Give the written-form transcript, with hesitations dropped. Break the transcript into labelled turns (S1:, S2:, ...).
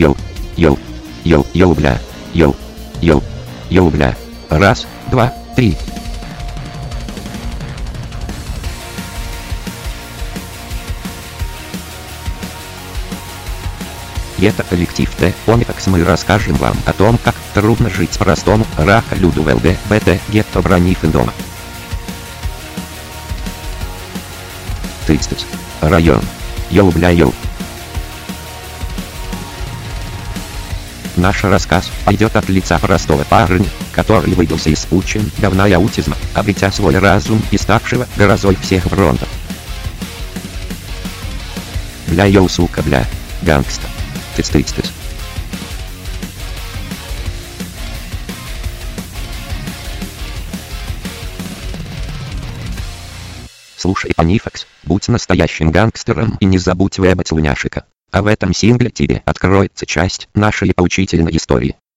S1: Йоу, йоу, йоу, йоу, бля, йоу, йоу, йоу, бля. Раз, два, три. Это коллектив T-Onyx. Мы расскажем вам о том, как трудно жить простому люду в ЛГБТ гетто Бронифендома. Тыцтыц. Район. Йоу, бля, йоу. Наш рассказ пойдет от лица простого парня, который выбился из пучин говна и аутизма, обретя свой разум и ставшего грозой всех фронтов. Бля, йоу, сука, бля. Гангста. Тыц-тыц-тыц. Слушай, Онифекс, будь настоящим гангстером и не забудь выебать слюняшика. А в этом сингле тебе откроется часть нашей поучительной истории.